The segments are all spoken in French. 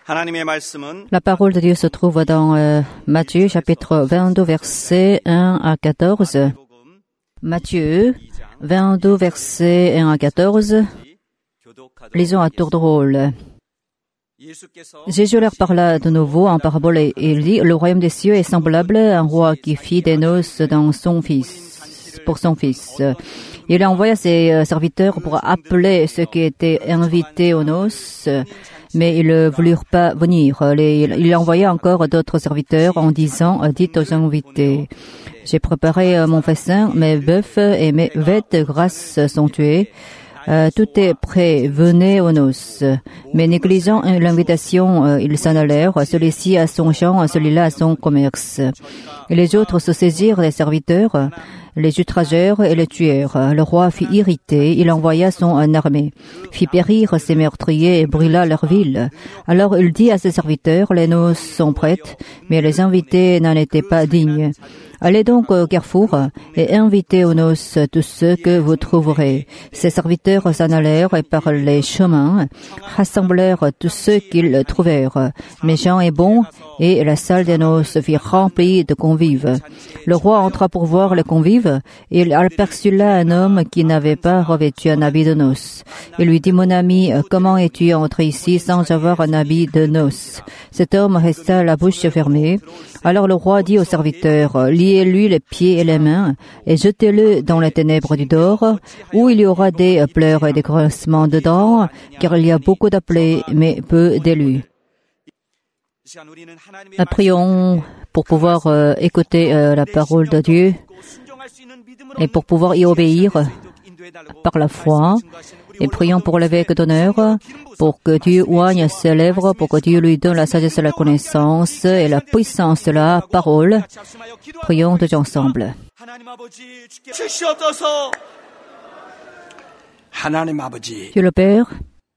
La parole de Dieu se trouve dans Matthieu chapitre 22 versets 1 à 14. Matthieu 22 versets 1 à 14. Lisons à tour de rôle. Jésus leur parla de nouveau en parabole et il dit, le royaume des cieux est semblable à un roi qui fit des noces pour son fils. Il envoya ses serviteurs pour appeler ceux qui étaient invités aux noces, mais ils ne voulurent pas venir. Il envoya encore d'autres serviteurs en disant, dites aux invités, j'ai préparé mon festin, mes bœufs et mes vettes grasses sont tués. Tout est prêt, venez aux noces. Mais négligeant l'invitation, ils s'en allèrent, celui-ci à son champ, celui-là à son commerce. Et les autres se saisirent des serviteurs, les outragèrent et les tuèrent. Le roi fut irrité, il envoya son armée, fit périr ses meurtriers et brûla leur ville. Alors il dit à ses serviteurs, les noces sont prêtes, mais les invités n'en étaient pas dignes. Allez donc au carrefour et invitez aux noces tous ceux que vous trouverez. Ses serviteurs s'en allèrent et par les chemins rassemblèrent tous ceux qu'ils trouvèrent, méchants et bons, et la salle des noces fut remplie de convives. Le roi entra pour voir les convives, et il aperçut là un homme qui n'avait pas revêtu un habit de noces. Il lui dit, mon ami, comment es-tu entré ici sans avoir un habit de noces? Cet homme resta la bouche fermée. Alors le roi dit aux serviteurs, liez-lui les pieds et les mains et jetez-le dans les ténèbres du dehors, où il y aura des pleurs et des grincements de dents, car il y a beaucoup d'appelés, mais peu d'élus. Prions pour pouvoir écouter la parole de Dieu et pour pouvoir y obéir par la foi. Et prions pour l'évêque d'honneur, pour que Dieu oigne ses lèvres, pour que Dieu lui donne la sagesse et la connaissance et la puissance de la parole. Prions tous ensemble. Dieu le Père,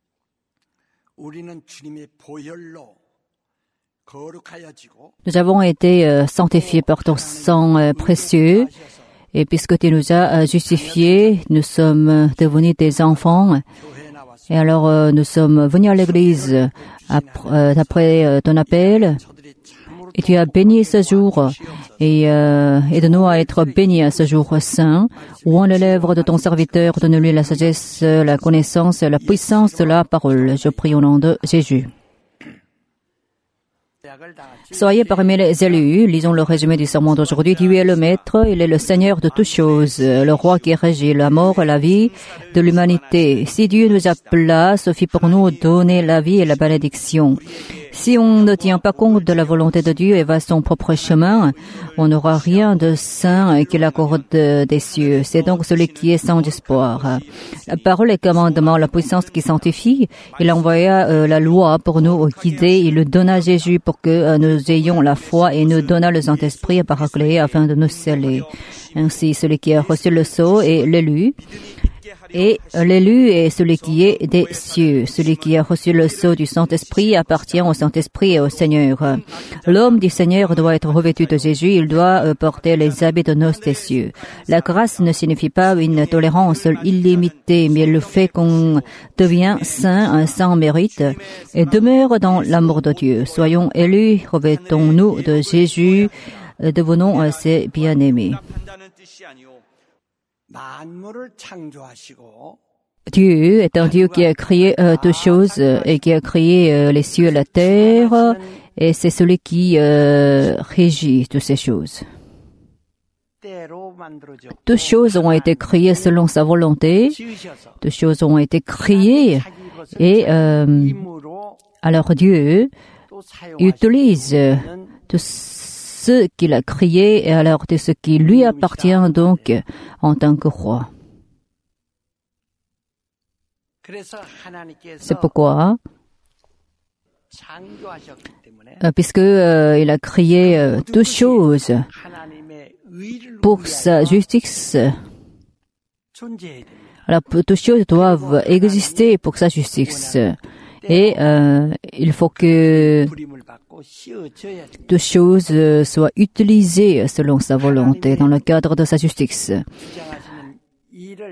nous avons été sanctifiés par ton sang précieux. Et puisque tu nous as justifiés, nous sommes devenus tes enfants. Et alors, nous sommes venus à l'église après ton appel. Et tu as béni ce jour. Et aide-nous à être bénis à ce jour saint. Ouvre les lèvres de ton serviteur, donne-lui la sagesse, la connaissance, la puissance de la parole. Je prie au nom de Jésus. Soyez parmi les élus, lisons le résumé du sermon d'aujourd'hui. Dieu est le Maître, il est le Seigneur de toutes choses, le Roi qui régit la mort et la vie de l'humanité. Si Dieu nous appela, ce fut pour nous donner la vie et la bénédiction. Si on ne tient pas compte de la volonté de Dieu et va son propre chemin, on n'aura rien de saint qu'il accorde des cieux. C'est donc celui qui est sans espoir. La parole et commandement, la puissance qui sanctifie, il envoya la loi pour nous guider, il le donna à Jésus pour que nous ayons la foi et nous donna le Saint-Esprit à paraclet afin de nous sceller. Ainsi, celui qui a reçu le sceau est l'élu. Et l'élu est celui qui est des cieux. Celui qui a reçu le sceau du Saint-Esprit appartient au Saint-Esprit et au Seigneur. L'homme du Seigneur doit être revêtu de Jésus. Il doit porter les habits de noces des cieux. La grâce ne signifie pas une tolérance illimitée, mais le fait qu'on devient saint, sans mérite, et demeure dans l'amour de Dieu. Soyons élus, revêtons-nous de Jésus, devenons ses bien-aimés. Dieu est un Dieu qui a créé toutes choses et qui a créé les cieux et la terre, et c'est celui qui régit toutes ces choses. Toutes choses ont été créées selon sa volonté, toutes choses ont été créées, et alors Dieu utilise tout ce qu'il a créé, et alors de ce qui lui appartient donc en tant que roi. C'est pourquoi, puisque il a créé toutes choses pour sa justice, alors toutes choses doivent exister pour sa justice. Et il faut que toutes choses soient utilisées selon sa volonté, dans le cadre de sa justice.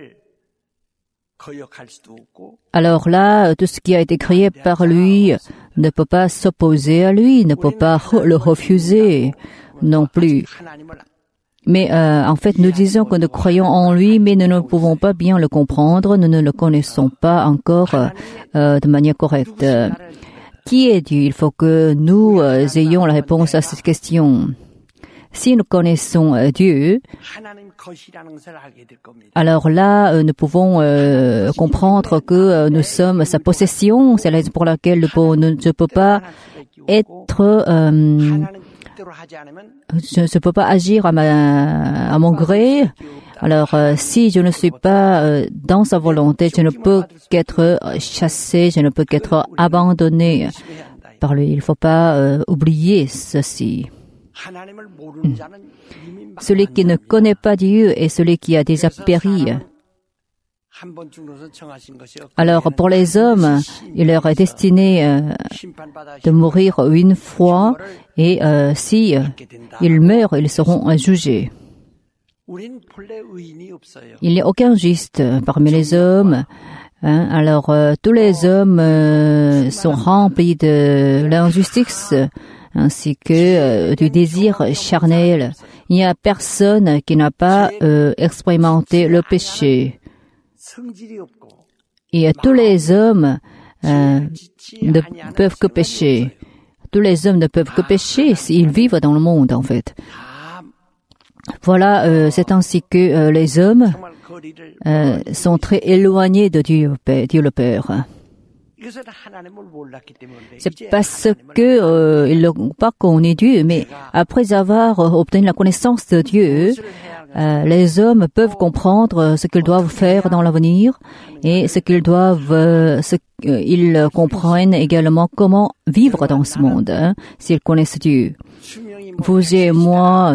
Alors là, tout ce qui a été créé par lui ne peut pas s'opposer à lui, ne peut pas le refuser non plus. Mais en fait, nous disons que nous croyons en lui, mais nous ne pouvons pas bien le comprendre, nous ne le connaissons pas encore de manière correcte. Qui est Dieu? Il faut que nous ayons la réponse à cette question. Si nous connaissons Dieu, alors là, nous pouvons comprendre que nous sommes sa possession. C'est la raison pour laquelle je ne peux pas être... je ne peux pas agir à mon gré. Alors, si je ne suis pas dans sa volonté, je ne peux qu'être chassé, je ne peux qu'être abandonné par lui. Il ne faut pas oublier ceci. Celui qui ne connaît pas Dieu est celui qui a déjà péri. Alors, pour les hommes, il leur est destiné de mourir une fois et si ils meurent, ils seront jugés. Il n'y a aucun juste parmi les hommes. Alors, tous les hommes sont remplis de l'injustice ainsi que du désir charnel. Il n'y a personne qui n'a pas expérimenté le péché. Et tous les hommes ne peuvent que pécher. Tous les hommes ne peuvent que pécher s'ils vivent dans le monde, en fait. Voilà, c'est ainsi que les hommes sont très éloignés de Dieu le Père. C'est parce que ils n'ont pas connu Dieu, mais après avoir obtenu la connaissance de Dieu, les hommes peuvent comprendre ce qu'ils doivent faire dans l'avenir et ils comprennent également comment vivre dans ce monde, s'ils connaissent Dieu. Vous et moi,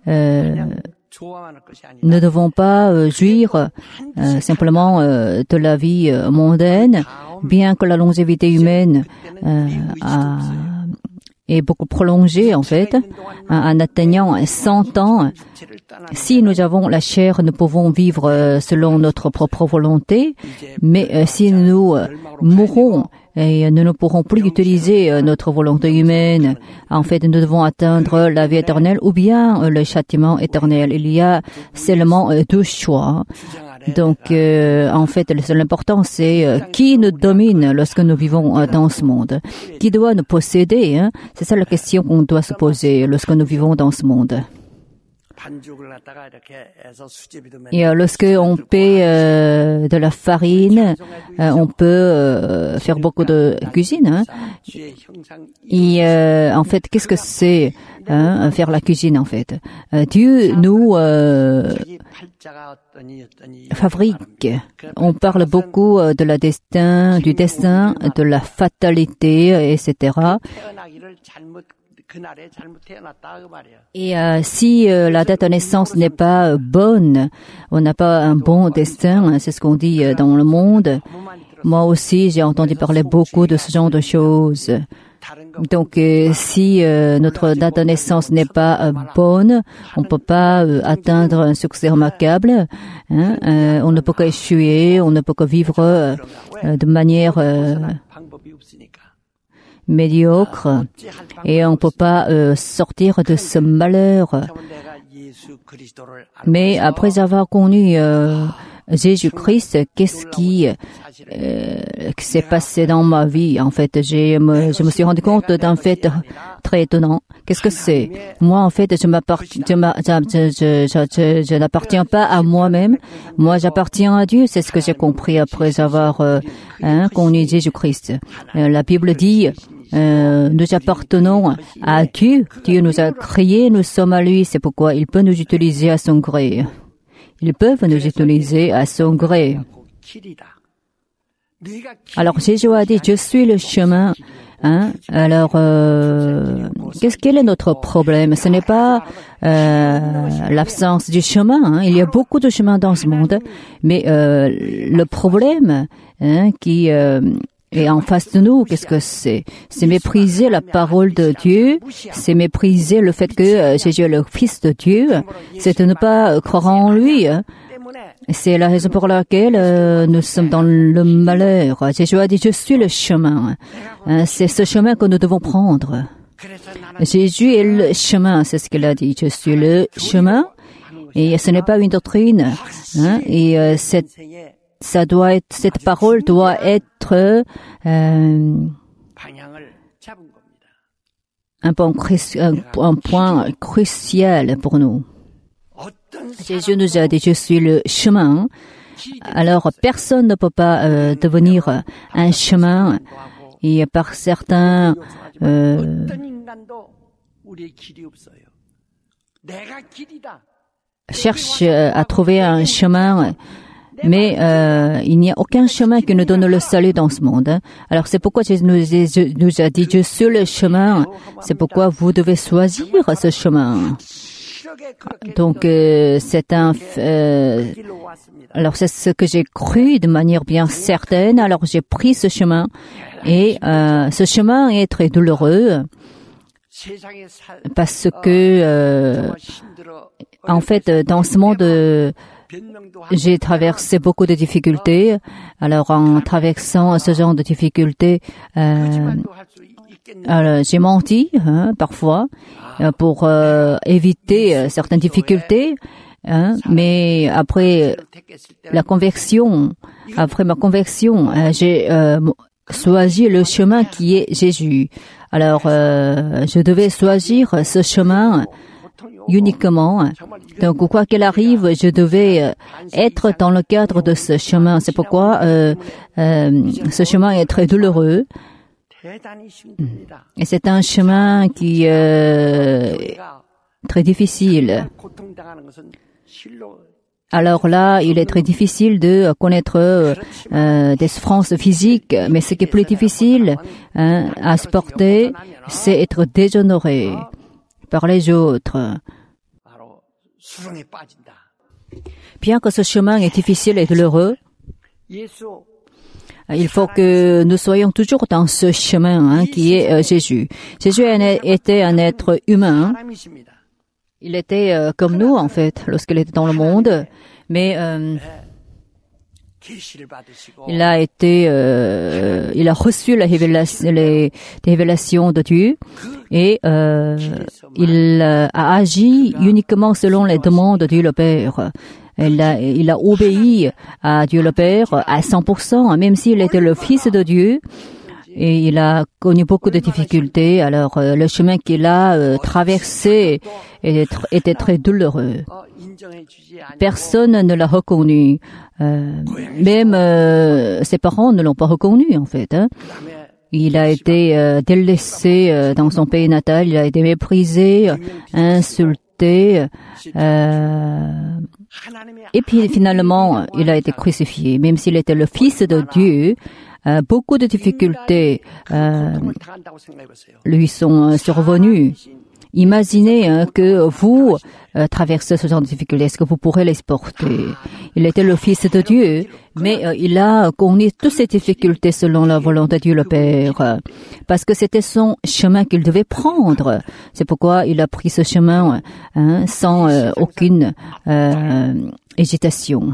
ne devons pas jouir simplement de la vie mondaine, bien que la longévité humaine est beaucoup prolongée en fait, en atteignant 100 ans. Si nous avons la chair, nous pouvons vivre selon notre propre volonté, mais si nous mourrons, et nous ne pourrons plus utiliser notre volonté humaine. En fait, nous devons atteindre la vie éternelle ou bien le châtiment éternel. Il y a seulement deux choix. Donc, en fait, le seul important, c'est qui nous domine lorsque nous vivons dans ce monde. Qui doit nous posséder, hein? C'est ça la question qu'on doit se poser lorsque nous vivons dans ce monde. Et lorsque on paie de la farine, on peut faire beaucoup de cuisine. Hein? Et en fait, qu'est-ce que c'est faire la cuisine en fait? Dieu nous fabrique. On parle beaucoup de la destin, du destin, de la fatalité, etc. Et si la date de naissance n'est pas bonne, on n'a pas un bon destin, c'est ce qu'on dit dans le monde. Moi aussi, j'ai entendu parler beaucoup de ce genre de choses. Donc, si notre date de naissance n'est pas bonne, on ne peut pas atteindre un succès remarquable. Hein, on ne peut qu'échouer, on ne peut que vivre de manière médiocre et on ne peut pas sortir de ce malheur. Mais après avoir connu Jésus-Christ, qu'est-ce qui s'est passé dans ma vie? En fait, je me suis rendu compte d'un fait très étonnant. Qu'est-ce que c'est? Moi, en fait, je n'appartiens pas à moi-même. Moi, j'appartiens à Dieu. C'est ce que j'ai compris après avoir connu Jésus-Christ. La Bible dit nous appartenons à Dieu. Dieu nous a créés, nous sommes à lui. C'est pourquoi il peut nous utiliser à son gré. Ils peuvent nous utiliser à son gré. Alors Jésus a dit, je suis le chemin. Hein? Alors, quel est notre problème? Ce n'est pas l'absence du chemin. Hein? Il y a beaucoup de chemins dans ce monde, mais le problème qui est en face de nous, qu'est-ce que c'est? C'est mépriser la parole de Dieu, c'est mépriser le fait que Jésus est le Fils de Dieu, c'est de ne pas croire en lui. C'est la raison pour laquelle nous sommes dans le malheur. Jésus a dit, je suis le chemin. C'est ce chemin que nous devons prendre. Jésus est le chemin, c'est ce qu'il a dit. Je suis le chemin. Et ce n'est pas une doctrine. Et cette parole doit être un point crucial pour nous. Jésus nous a dit, je suis le chemin. Alors, personne ne peut pas devenir un chemin. Et par certains cherchent à trouver un chemin, mais il n'y a aucun chemin qui nous donne le salut dans ce monde. Alors, c'est pourquoi Jésus nous a dit, je suis le chemin. C'est pourquoi vous devez choisir ce chemin. Donc, c'est alors c'est ce que j'ai cru de manière bien certaine. Alors, j'ai pris ce chemin et ce chemin est très douloureux parce que, en fait, dans ce monde, j'ai traversé beaucoup de difficultés. Alors, en traversant ce genre de difficultés, alors, j'ai menti parfois pour éviter certaines difficultés, mais après ma conversion, j'ai choisi le chemin qui est Jésus. Alors, je devais choisir ce chemin uniquement. Donc, quoi qu'il arrive, je devais être dans le cadre de ce chemin. C'est pourquoi ce chemin est très douloureux. Et c'est un chemin qui est très difficile. Alors là, il est très difficile de connaître des souffrances physiques, mais ce qui est plus difficile à supporter, c'est être déshonoré par les autres. Bien que ce chemin est difficile et douloureux, il faut que nous soyons toujours dans ce chemin qui est Jésus. Jésus était un être humain. Il était comme nous, en fait, lorsqu'il était dans le monde. Mais il a reçu les révélations de Dieu et il a agi uniquement selon les demandes de Dieu le Père. Il a obéi à Dieu le Père à 100%, même s'il était le Fils de Dieu. Et il a connu beaucoup de difficultés. Alors, le chemin qu'il a traversé était très douloureux. Personne ne l'a reconnu. Même ses parents ne l'ont pas reconnu, en fait. Il a été délaissé dans son pays natal. Il a été méprisé, insulté. Et puis finalement, il a été crucifié. Même s'il était le Fils de Dieu, beaucoup de difficultés lui sont survenues. Imaginez que vous traversez ce genre de difficultés. Est-ce que vous pourrez les supporter? Il était le Fils de Dieu, mais il a connu toutes ces difficultés selon la volonté de Dieu le Père, parce que c'était son chemin qu'il devait prendre. C'est pourquoi il a pris ce chemin sans aucune hésitation.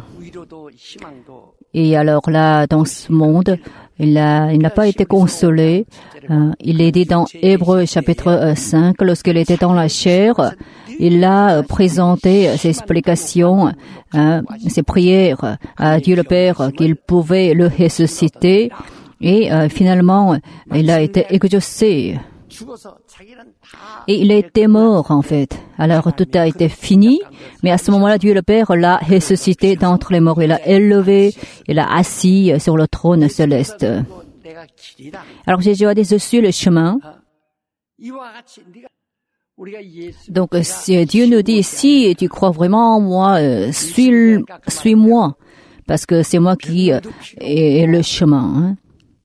Et alors là, dans ce monde, il n'a pas été consolé. Il est dit dans Hébreux chapitre 5, lorsqu'il était dans la chair, il a présenté ses explications, ses prières à Dieu le Père qu'il pouvait le ressusciter. Et finalement, il a été exaucé. Et il était mort, en fait. Alors, tout a été fini. Mais à ce moment-là, Dieu le Père l'a ressuscité d'entre les morts. Il l'a élevé, il l'a assis sur le trône céleste. Alors, Jésus a dit, je suis le chemin. Donc, si Dieu nous dit, si tu crois vraiment en moi, suis-moi. Parce que c'est moi qui est le chemin.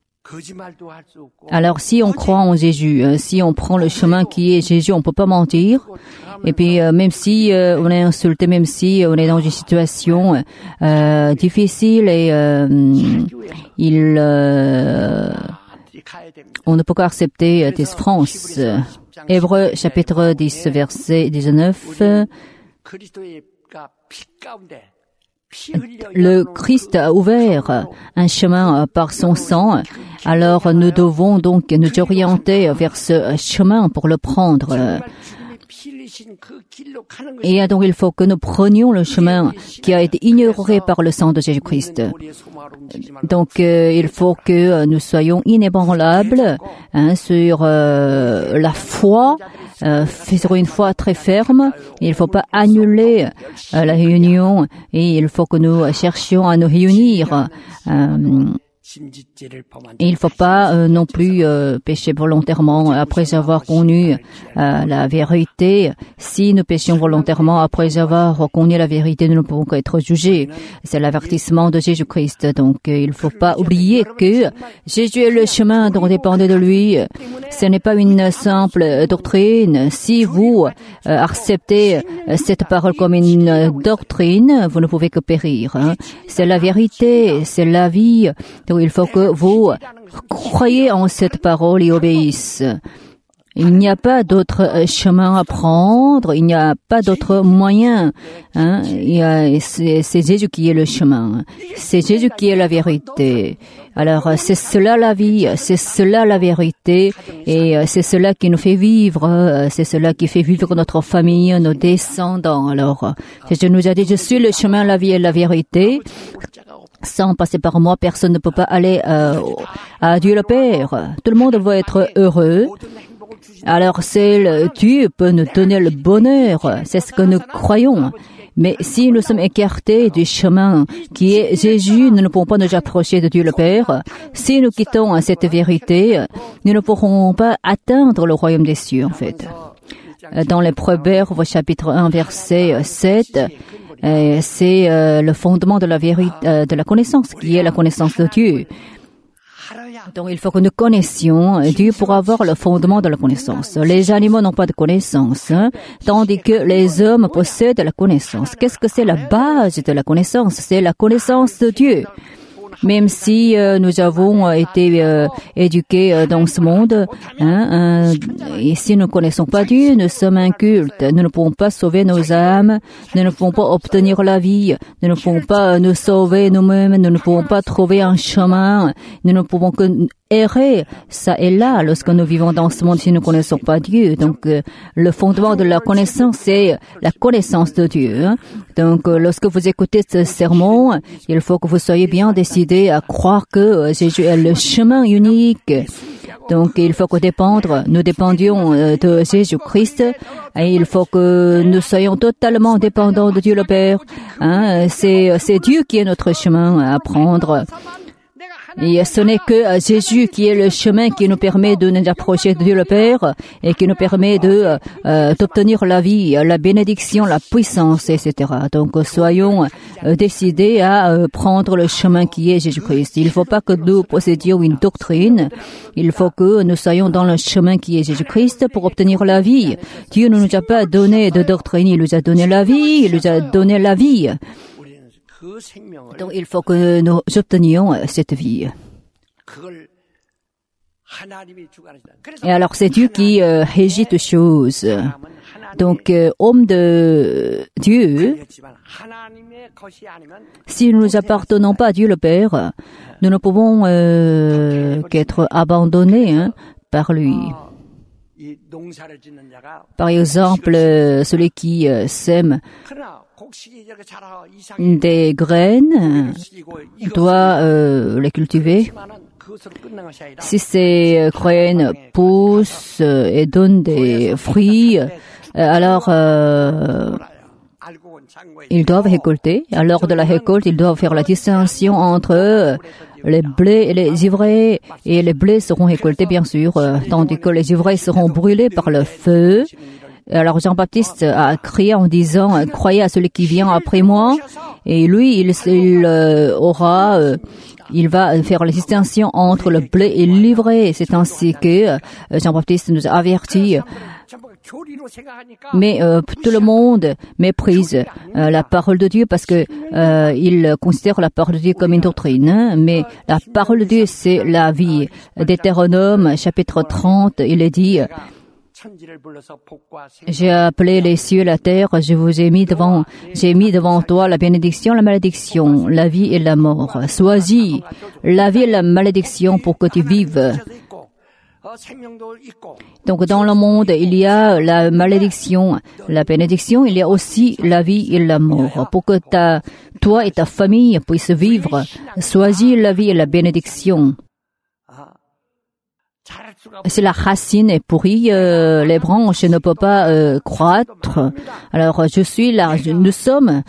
Alors, si on croit en Jésus, si on prend le chemin qui est Jésus, on ne peut pas mentir. Et puis, même si on est insulté, même si on est dans une situation difficile et on ne peut pas accepter des souffrances. Hébreux chapitre 10, verset 19. le Christ a ouvert un chemin par son sang. Alors nous devons donc nous orienter vers ce chemin pour le prendre. Et donc il faut que nous prenions le chemin qui a été ignoré par le sang de Jésus-Christ. Donc il faut que nous soyons inébranlables sur la foi, sur une foi très ferme. Il ne faut pas annuler la réunion et il faut que nous cherchions à nous réunir. Il ne faut pas non plus pécher volontairement après avoir connu la vérité. Si nous péchions volontairement après avoir connu la vérité, nous ne pouvons qu'être jugés. C'est l'avertissement de Jésus-Christ. Donc, il ne faut pas oublier que Jésus est le chemin dont dépendez de lui. Ce n'est pas une simple doctrine. Si vous acceptez cette parole comme une doctrine, vous ne pouvez que périr. C'est la vérité, c'est la vie. Donc, il faut que vous croyez en cette parole et obéissez. Il n'y a pas d'autre chemin à prendre, il n'y a pas d'autre moyen. C'est Jésus qui est le chemin, c'est Jésus qui est la vérité. Alors c'est cela la vie, c'est cela la vérité et c'est cela qui nous fait vivre, c'est cela qui fait vivre notre famille, nos descendants. Alors Jésus nous a dit, je suis le chemin, la vie et la vérité. Sans passer par moi, personne ne peut pas aller à Dieu le Père. Tout le monde veut être heureux. Alors Dieu peut nous donner le bonheur, c'est ce que nous croyons. Mais si nous sommes écartés du chemin qui est Jésus, nous ne pouvons pas nous approcher de Dieu le Père. Si nous quittons cette vérité, nous ne pourrons pas atteindre le royaume des cieux, en fait. Dans les Proverbes, chapitre 1, verset 7, c'est le fondement de la vérité, de la connaissance, qui est la connaissance de Dieu. Donc, il faut que nous connaissions Dieu pour avoir le fondement de la connaissance. Les animaux n'ont pas de connaissance, tandis que les hommes possèdent la connaissance. Qu'est-ce que c'est la base de la connaissance? C'est la connaissance de Dieu. Même si nous avons été éduqués dans ce monde, et si nous ne connaissons pas Dieu, nous sommes incultes. Nous ne pouvons pas sauver nos âmes, nous ne pouvons pas obtenir la vie, nous ne pouvons pas nous sauver nous-mêmes, nous ne pouvons pas trouver un chemin, nous ne pouvons que errer ça et là lorsque nous vivons dans ce monde si nous ne connaissons pas Dieu. Donc le fondement de la connaissance, c'est la connaissance de Dieu. Donc lorsque vous écoutez ce sermon, il faut que vous soyez bien décidés à croire que Jésus est le chemin unique. Donc il faut que nous dépendions de Jésus-Christ et il faut que nous soyons totalement dépendants de Dieu le Père. C'est Dieu qui est notre chemin à prendre. Et ce n'est que Jésus qui est le chemin qui nous permet de nous approcher de Dieu le Père et qui nous permet d'obtenir la vie, la bénédiction, la puissance, etc. Donc, soyons décidés à prendre le chemin qui est Jésus-Christ. Il ne faut pas que nous possédions une doctrine. Il faut que nous soyons dans le chemin qui est Jésus-Christ pour obtenir la vie. Dieu ne nous a pas donné de doctrine, il nous a donné la vie, il nous a donné la vie. Donc, il faut que nous obtenions cette vie. Et alors, c'est Dieu qui régit toutes choses. Donc, homme de Dieu, si nous n'appartenons pas à Dieu le Père, nous ne pouvons qu'être abandonnés par lui. Par exemple, celui qui sème des graines doit les cultiver. Si ces graines poussent et donnent des fruits, alors ils doivent récolter. À l'heure de la récolte, ils doivent faire la distinction entre les blés et les ivraies. Et les blés seront récoltés, bien sûr, tandis que les ivraies seront brûlées par le feu. Alors Jean-Baptiste a crié en disant « Croyez à celui qui vient après moi ». Et lui, il va faire la distinction entre le blé et l'ivraie. C'est ainsi que Jean-Baptiste nous a avertis. Mais tout le monde méprise la parole de Dieu parce que il considère la parole de Dieu comme une doctrine. Mais la parole de Dieu, c'est la vie. Deutéronome, chapitre 30, il est dit J'ai appelé les cieux et la terre, j'ai mis devant toi la bénédiction, la malédiction, la vie et la mort. Choisis la vie et la malédiction pour que tu vives. Donc dans le monde, il y a la malédiction, la bénédiction, il y a aussi la vie et la mort. Pour que toi et ta famille puissent vivre, choisis la vie et la bénédiction. Si la racine est pourrie, les branches ne peuvent pas croître. Alors nous sommes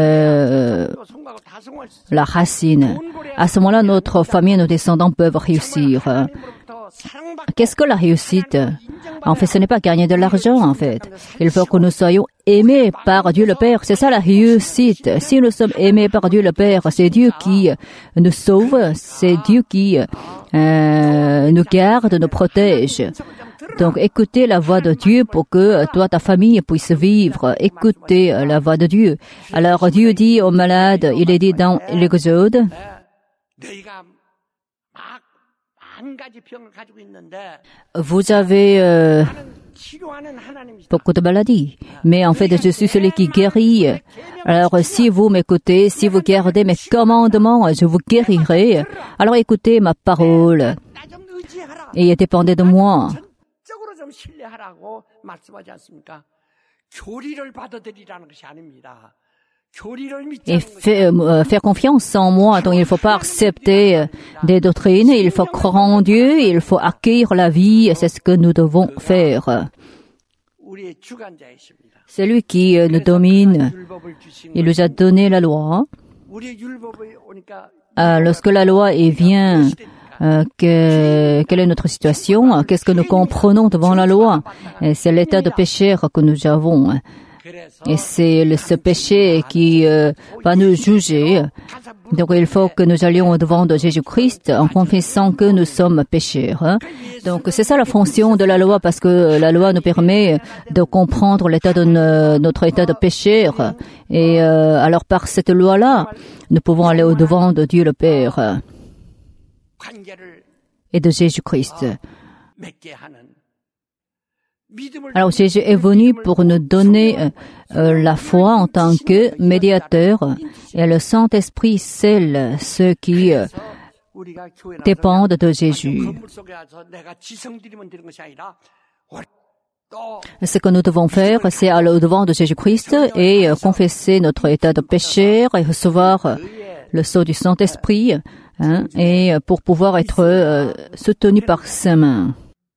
la racine. À ce moment-là, notre famille et nos descendants peuvent réussir. Qu'est-ce que la réussite? En fait, ce n'est pas gagner de l'argent, en fait. Il faut que nous soyons aimés par Dieu le Père. C'est ça la réussite. Si nous sommes aimés par Dieu le Père, c'est Dieu qui nous sauve, c'est Dieu qui nous garde, nous protège. Donc, écoutez la voix de Dieu pour que toi, ta famille puisse vivre. Écoutez la voix de Dieu. Alors, Dieu dit aux malades, il est dit dans l'Exode, vous avez beaucoup de maladies, mais en fait, je suis celui qui guérit. Alors, si vous m'écoutez, si vous gardez mes commandements, je vous guérirai. Alors, écoutez ma parole et dépendez de moi. Et faire confiance en moi. Donc, il ne faut pas accepter des doctrines, il faut croire en Dieu, il faut accueillir la vie, c'est ce que nous devons faire. C'est lui qui nous domine. Il nous a donné la loi. Lorsque la loi vient, quelle est notre situation? Qu'est-ce que nous comprenons devant la loi? C'est l'état de pécheur que nous avons. Et c'est ce péché qui va nous juger. Donc il faut que nous allions au devant de Jésus-Christ en confessant que nous sommes pécheurs. Donc c'est ça la fonction de la loi, parce que la loi nous permet de comprendre l'état de notre état de pécheur. Et alors par cette loi-là, nous pouvons aller au devant de Dieu le Père et de Jésus-Christ. Alors Jésus est venu pour nous donner la foi en tant que médiateur, et le Saint-Esprit scelle ceux qui dépendent de Jésus. Ce que nous devons faire, c'est aller au devant de Jésus-Christ et confesser notre état de pécheur et recevoir le sceau du Saint-Esprit, et pour pouvoir être soutenu par ses mains.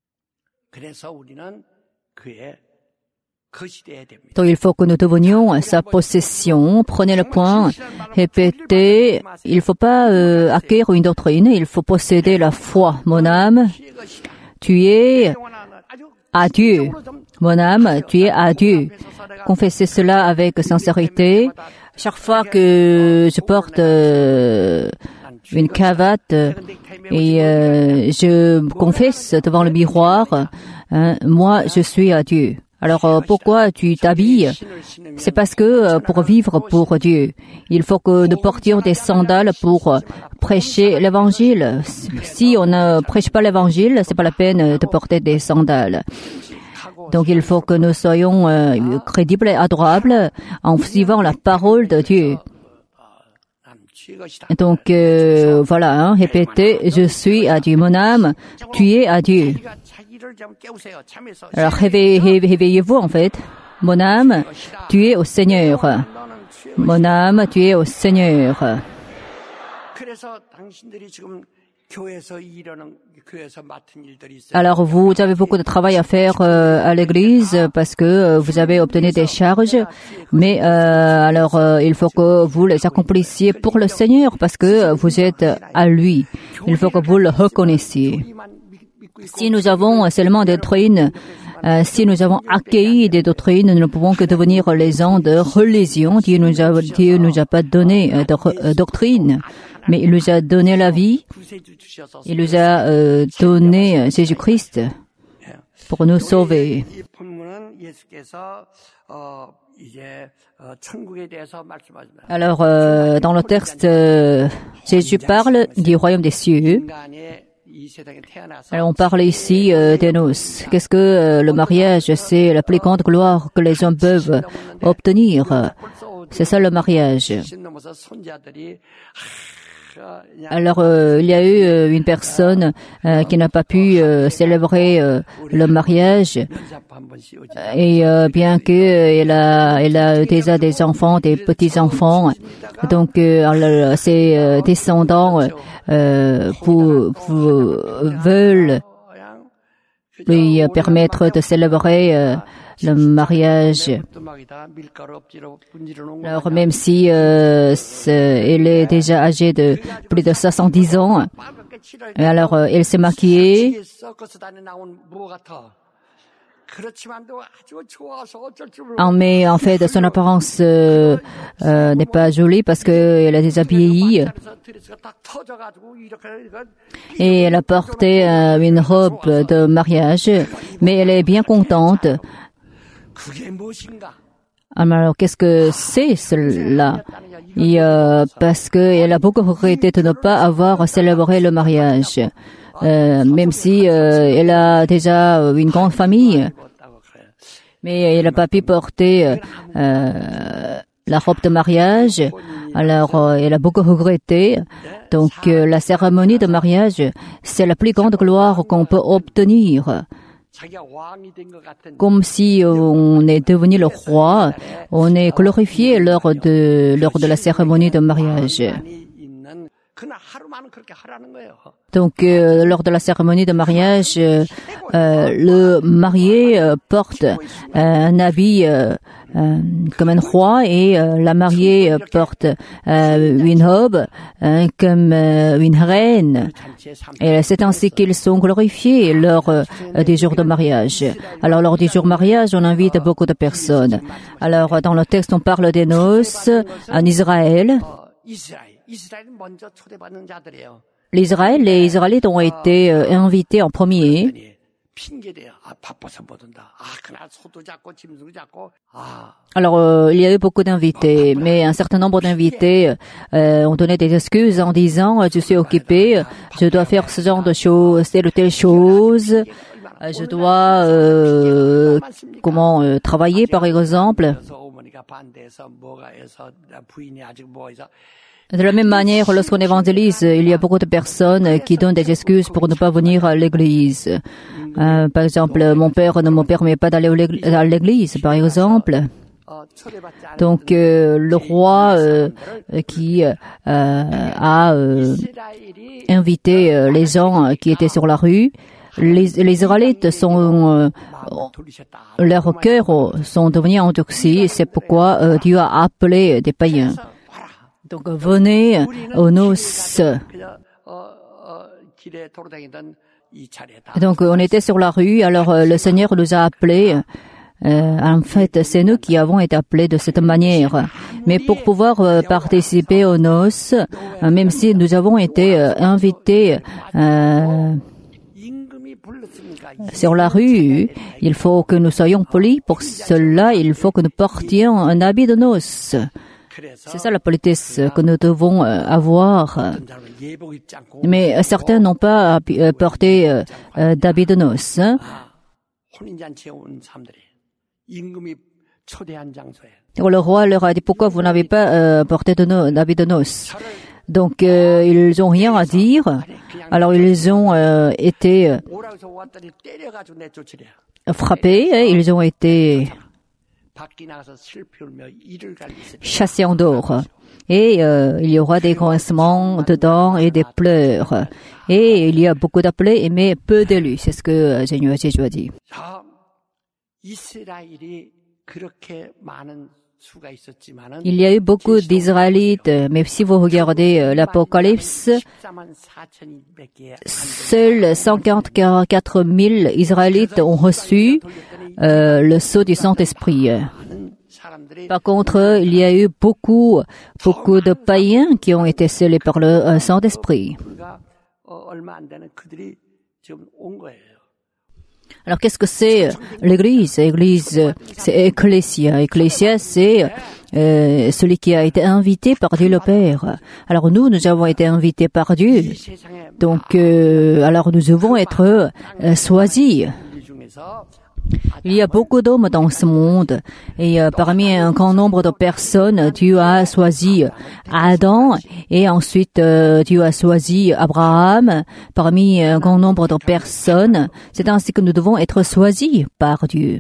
Donc il faut que nous devenions sa possession. Prenez le point, répétez. Il ne faut pas acquérir une doctrine, il faut posséder la foi. Mon âme, tu es à Dieu. Mon âme, tu es à Dieu. Confessez cela avec sincérité. Chaque fois que je porte une cravate et je confesse devant le miroir, moi je suis à Dieu. Alors pourquoi tu t'habilles? C'est parce que pour vivre pour Dieu, il faut que nous portions des sandales pour prêcher l'évangile. Si on ne prêche pas l'évangile, c'est pas la peine de porter des sandales. Donc il faut que nous soyons crédibles et adorables en suivant la parole de Dieu. Donc voilà, répétez, je suis à Dieu. Mon âme, tu es à Dieu. Alors réveillez-vous en fait. Mon âme, tu es au Seigneur. Mon âme, tu es au Seigneur. Alors vous avez beaucoup de travail à faire à l'église parce que vous avez obtenu des charges, mais alors il faut que vous les accomplissiez pour le Seigneur parce que vous êtes à lui. Il faut que vous le reconnaissiez. Si nous avons seulement des doctrines, si nous avons accueilli des doctrines, nous ne pouvons que devenir les gens de religion. Dieu nous a pas donné de doctrine, mais il nous a donné la vie. Il nous a donné Jésus-Christ pour nous sauver. Alors, dans le texte, Jésus parle du royaume des cieux. Alors on parle ici des noces. Qu'est-ce que le mariage? C'est la plus grande gloire que les hommes peuvent obtenir. C'est ça le mariage. Alors, il y a eu une personne qui n'a pas pu célébrer le mariage et bien que elle a déjà des enfants, des petits-enfants, donc ses descendants veulent lui permettre de célébrer le mariage. Alors même si elle est déjà âgée de plus de 70 ans, alors elle s'est maquillée. Mais en fait, son apparence n'est pas jolie parce qu'elle a déjà vieilli. Et elle a porté une robe de mariage, mais elle est bien contente. Alors, qu'est-ce que c'est cela? Et parce qu'elle a beaucoup regretté de ne pas avoir célébré le mariage, même si elle a déjà une grande famille. Mais elle n'a pas pu porter la robe de mariage. Alors, elle a beaucoup regretté. Donc, la cérémonie de mariage, c'est la plus grande gloire qu'on peut obtenir. Comme si on est devenu le roi, on est glorifié lors de la cérémonie de mariage. Donc, lors de la cérémonie de mariage, le marié porte un habit comme un roi et la mariée porte une robe comme une reine. Et c'est ainsi qu'ils sont glorifiés lors des jours de mariage. Alors, lors des jours de mariage, on invite beaucoup de personnes. Alors, dans le texte, on parle des noces en Israël. Les Israélites ont été invités en premier. Alors, il y a eu beaucoup d'invités, mais un certain nombre d'invités ont donné des excuses en disant « Je suis occupé, je dois faire ce genre de choses, telle ou telle chose, je dois travailler par exemple ». De la même manière, lorsqu'on évangélise, il y a beaucoup de personnes qui donnent des excuses pour ne pas venir à l'église. Par exemple, mon père ne me permet pas d'aller à l'église, par exemple. Donc, le roi qui a invité les gens qui étaient sur la rue, les Israélites leurs cœurs sont devenus endurcis, c'est pourquoi Dieu a appelé des païens. Donc, venez aux noces. Donc, on était sur la rue, alors le Seigneur nous a appelés. En fait, c'est nous qui avons été appelés de cette manière. Mais pour pouvoir participer aux noces, même si nous avons été invités sur la rue, il faut que nous soyons polis. Pour cela, il faut que nous portions un habit de noces. C'est ça la politesse que nous devons avoir. Mais certains n'ont pas porté d'habit de noces. Le roi leur a dit, pourquoi vous n'avez pas porté d'habit de noces? Donc, ils n'ont rien à dire. Alors, ils ont été frappés, ils ont été chassés en dehors. Et il y aura des grincements dedans et des pleurs. Et il y a beaucoup d'appelés, mais peu d'élus. C'est ce que Seigneur Jésus a dit. Il y a eu beaucoup d'Israélites, mais si vous regardez l'Apocalypse, seuls 144 000 Israélites ont reçu le sceau du Saint-Esprit. Par contre, il y a eu beaucoup de païens qui ont été scellés par le Saint-Esprit. Alors, qu'est-ce que c'est l'Église? L'Église, c'est Ecclesia. Ecclesia, c'est celui qui a été invité par Dieu le Père. Alors, nous avons été invités par Dieu. Donc, alors nous devons être choisis. Il y a beaucoup d'hommes dans ce monde et parmi un grand nombre de personnes, Dieu a choisi Adam et ensuite Dieu a choisi Abraham. Parmi un grand nombre de personnes, c'est ainsi que nous devons être choisis par Dieu.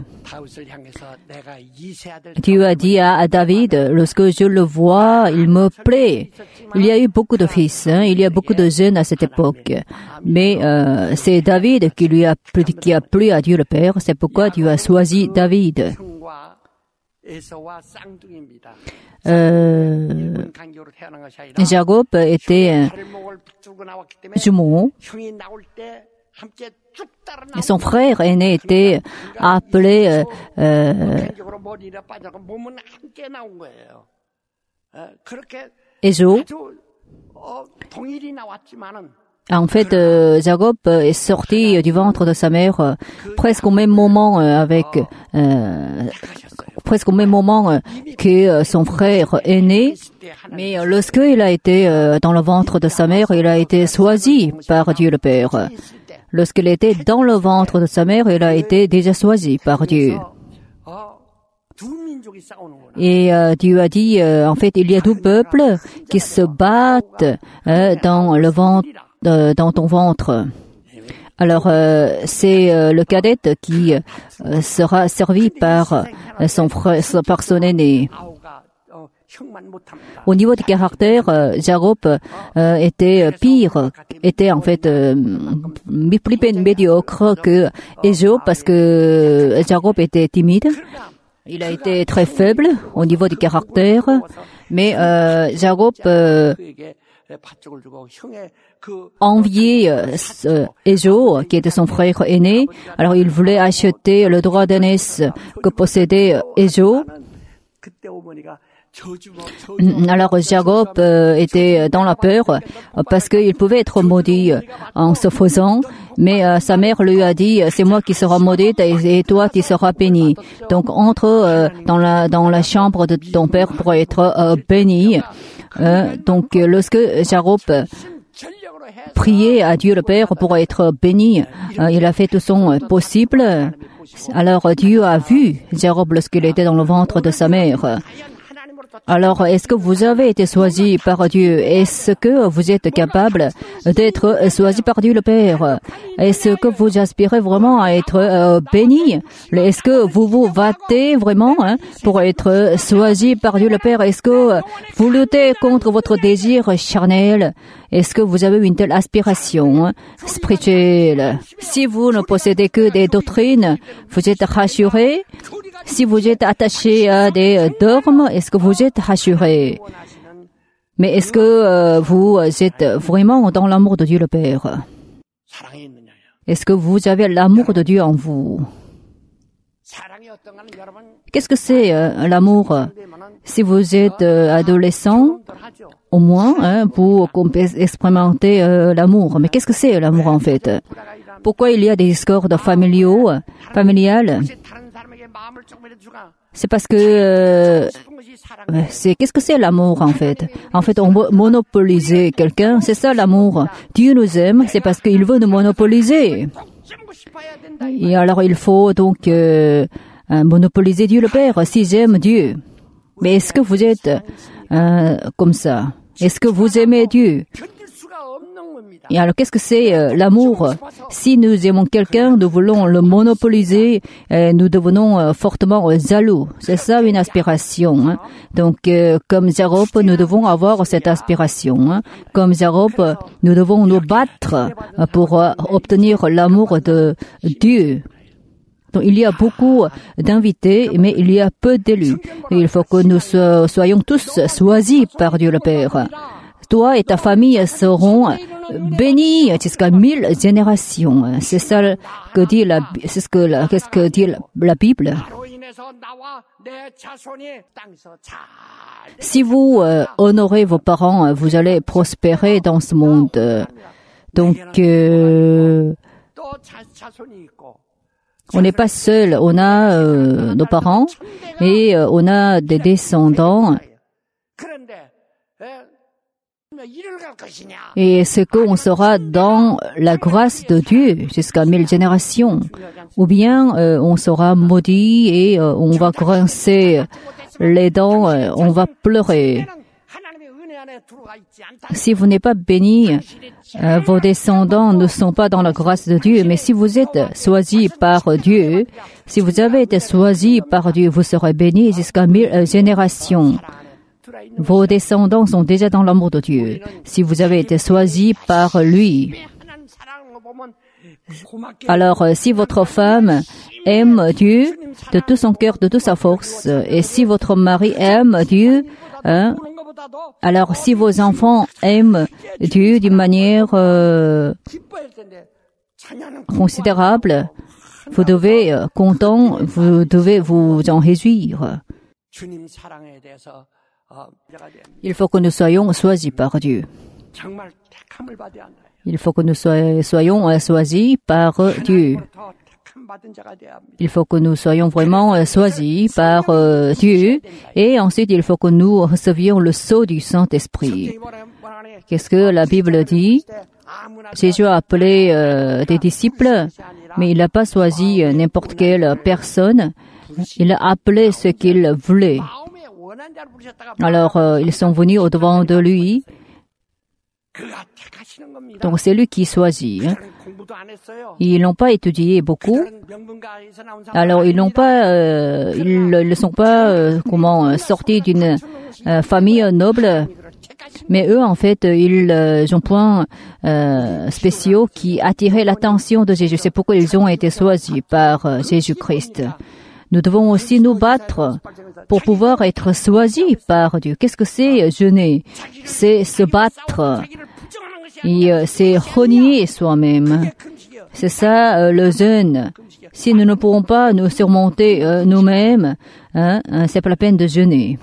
Dieu a dit à David, lorsque je le vois, il me plaît. Il y a eu beaucoup de fils, il y a beaucoup de jeunes à cette époque. Mais c'est David qui a plu à Dieu le Père. C'est pourquoi Dieu a choisi David. Jacob était jumeau. Et son frère aîné était appelé Ésaü. En fait, Jacob est sorti du ventre de sa mère presque au même moment presque au même moment que son frère aîné. Mais lorsqu'il a été dans le ventre de sa mère, il a été choisi par Dieu le Père. Lorsqu'il était dans le ventre de sa mère, il a été déjà choisi par Dieu. Et Dieu a dit, en fait, il y a deux peuples qui se battent dans ton ventre. Alors, c'est le cadet qui sera servi par son frère, par son aîné. Au niveau du caractère, Jacob était en fait plus médiocre que Ésaü parce que Jacob était timide. Il a été très faible au niveau du caractère, mais Jacob enviait Ésaü, qui était son frère aîné. Alors il voulait acheter le droit d'aînesse que possédait Ésaü. Alors Jacob était dans la peur parce qu'il pouvait être maudit en se faisant, mais sa mère lui a dit c'est moi qui serai maudite et toi qui seras béni. Donc entre dans la chambre de ton père pour être béni. Donc lorsque Jacob priait à Dieu le Père pour être béni, il a fait tout son possible. Alors Dieu a vu Jacob lorsqu'il était dans le ventre de sa mère. Alors, est-ce que vous avez été choisi par Dieu? Est-ce que vous êtes capable d'être choisi par Dieu le Père? Est-ce que vous aspirez vraiment à être béni? Est-ce que vous vous battez vraiment pour être choisi par Dieu le Père? Est-ce que vous luttez contre votre désir charnel? Est-ce que vous avez une telle aspiration spirituelle? Si vous ne possédez que des doctrines, vous êtes rassuré? Si vous êtes attaché à des dogmes, est-ce que vous êtes rassuré? Mais est-ce que vous êtes vraiment dans l'amour de Dieu le Père? Est-ce que vous avez l'amour de Dieu en vous? Qu'est-ce que c'est l'amour? Si vous êtes adolescent, au moins, vous expérimentez l'amour. Mais qu'est-ce que c'est l'amour en fait? Pourquoi il y a des discordes familiales? C'est parce que qu'est-ce que c'est l'amour en fait? En fait, on veut monopoliser quelqu'un, c'est ça l'amour. Dieu nous aime, c'est parce qu'il veut nous monopoliser. Et alors il faut donc monopoliser Dieu le Père si j'aime Dieu. Mais est-ce que vous êtes comme ça? Est-ce que vous aimez Dieu? Et alors, qu'est-ce que c'est l'amour? Si nous aimons quelqu'un, nous voulons le monopoliser, nous devenons fortement jaloux. C'est ça une aspiration. Donc, comme Jacob, nous devons avoir cette aspiration. Comme Jacob, nous devons nous battre pour obtenir l'amour de Dieu. Donc, il y a beaucoup d'invités, mais il y a peu d'élus. Il faut que nous soyons tous choisis par Dieu le Père. Toi et ta famille seront bénis jusqu'à 1000 générations. C'est ça que dit qu'est-ce que dit la Bible. Si vous honorez vos parents, vous allez prospérer dans ce monde. Donc, On n'est pas seul, on a nos parents et on a des descendants. Et ce qu'on sera dans la grâce de Dieu jusqu'à 1000 générations. Ou bien on sera maudit et on va grincer les dents, on va pleurer. Si vous n'êtes pas béni, vos descendants ne sont pas dans la grâce de Dieu. Mais si vous êtes choisis par Dieu, si vous avez été choisis par Dieu, vous serez bénis jusqu'à 1000 générations. Vos descendants sont déjà dans l'amour de Dieu. Si vous avez été choisis par lui. Alors, si votre femme aime Dieu de tout son cœur, de toute sa force, et si votre mari aime Dieu, alors si vos enfants aiment Dieu d'une manière considérable, vous devez content, vous devez vous en réjouir. Il faut que nous soyons choisis par Dieu. Il faut que nous soyons choisis par Dieu. Il faut que nous soyons vraiment choisis par Dieu. Et ensuite, il faut que nous recevions le sceau du Saint-Esprit. Qu'est-ce que la Bible dit? Jésus a appelé des disciples, mais il n'a pas choisi n'importe quelle personne. Il a appelé ce qu'il voulait. Alors, ils sont venus au-devant de lui. Donc, c'est lui qui choisit. Ils n'ont pas étudié beaucoup. Alors, ils ne sont pas sortis d'une famille noble. Mais eux, en fait, ils ont points spéciaux qui attiraient l'attention de Jésus. C'est pourquoi ils ont été choisis par Jésus-Christ. Nous devons aussi nous battre pour pouvoir être choisis par Dieu. Qu'est-ce que c'est jeûner? C'est se battre. Et c'est renier soi-même. C'est ça le jeûne. Si nous ne pourrons pas nous surmonter nous-mêmes, c'est pas la peine de jeûner.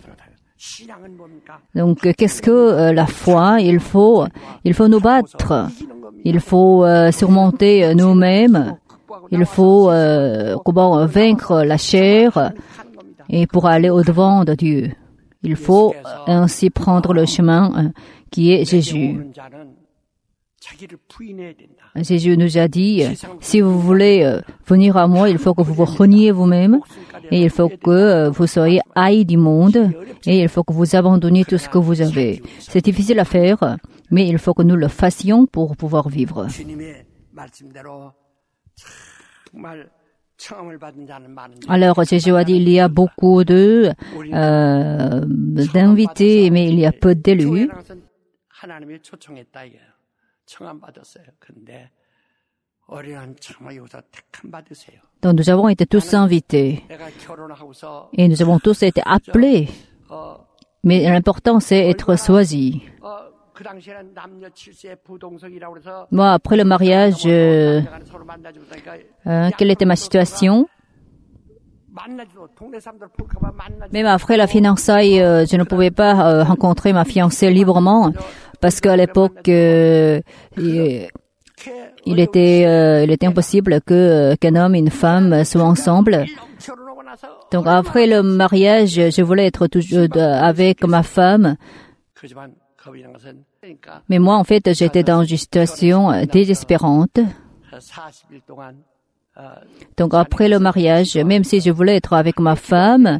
Donc, qu'est-ce que la foi? Il faut nous battre. Il faut surmonter nous-mêmes. Il faut vaincre la chair et pour aller au-devant de Dieu. Il faut ainsi prendre le chemin qui est Jésus. Jésus nous a dit, si vous voulez venir à moi, il faut que vous vous reniez vous-même et il faut que vous soyez haïs du monde et il faut que vous abandonniez tout ce que vous avez. C'est difficile à faire, mais il faut que nous le fassions pour pouvoir vivre. Alors, Jésus a dit, il y a beaucoup d'invités, mais il y a peu d'élus. Donc, nous avons été tous invités et nous avons tous été appelés. Mais l'important, c'est être choisis. Moi, après le mariage, quelle était ma situation? Même après la fiançaille, je ne pouvais pas rencontrer ma fiancée librement parce qu'à l'époque, il était impossible qu'un homme et une femme soient ensemble. Donc après le mariage, je voulais être toujours avec ma femme. Mais moi, en fait, j'étais dans une situation désespérante. Donc, après le mariage, même si je voulais être avec ma femme,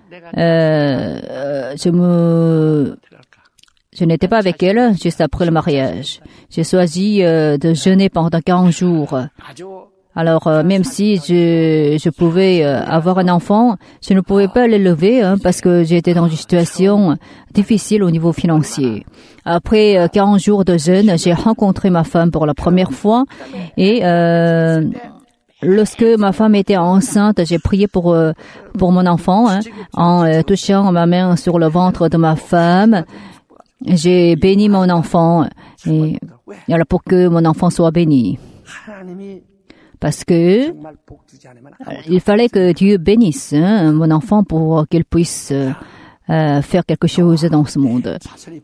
je n'étais pas avec elle juste après le mariage. J'ai choisi de jeûner pendant 40 jours. Alors, même si je pouvais avoir un enfant, je ne pouvais pas l'élever parce que j'étais dans une situation difficile au niveau financier. Après 40 jours de jeûne, j'ai rencontré ma femme pour la première fois et lorsque ma femme était enceinte, j'ai prié pour mon enfant en touchant ma main sur le ventre de ma femme. J'ai béni mon enfant et alors pour que mon enfant soit béni. Parce que il fallait que Dieu bénisse mon enfant pour qu'il puisse faire quelque chose dans ce monde.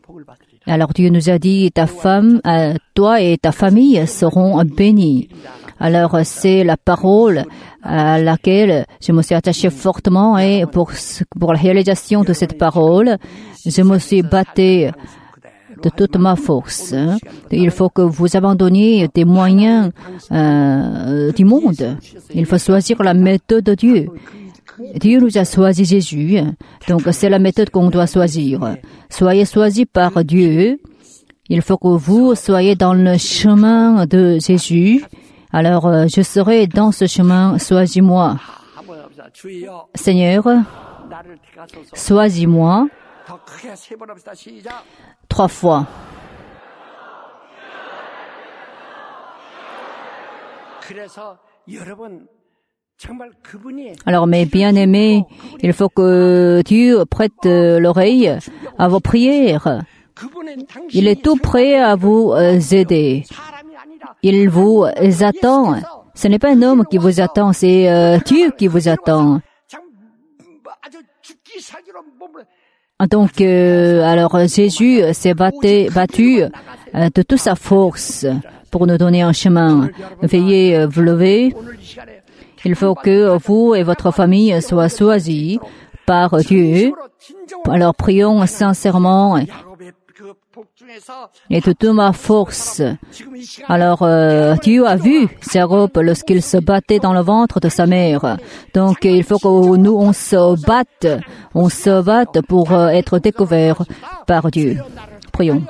Alors Dieu nous a dit, ta femme, toi et ta famille seront bénis. Alors, c'est la parole à laquelle je me suis attachée fortement et pour la réalisation de cette parole, je me suis battue de toute ma force. Il faut que vous abandonniez des moyens du monde. Il faut choisir la méthode de Dieu. Dieu nous a choisi Jésus, donc c'est la méthode qu'on doit choisir. Soyez choisis par Dieu. Il faut que vous soyez dans le chemin de Jésus. Alors, je serai dans ce chemin, choisis-moi. Seigneur, choisis-moi. 3 fois. Alors, mes bien-aimés, il faut que Dieu prête l'oreille à vos prières. Il est tout prêt à vous aider. Il vous attend. Ce n'est pas un homme qui vous attend, c'est Dieu qui vous attend. Donc, alors Jésus s'est battu de toute sa force pour nous donner un chemin. Veuillez vous lever. Il faut que vous et votre famille soient choisis par Dieu. Alors, prions sincèrement et de toute ma force. Alors, Dieu a vu Jacob lorsqu'il se battait dans le ventre de sa mère. Donc, il faut que nous, on se batte pour être découverts par Dieu. Prions.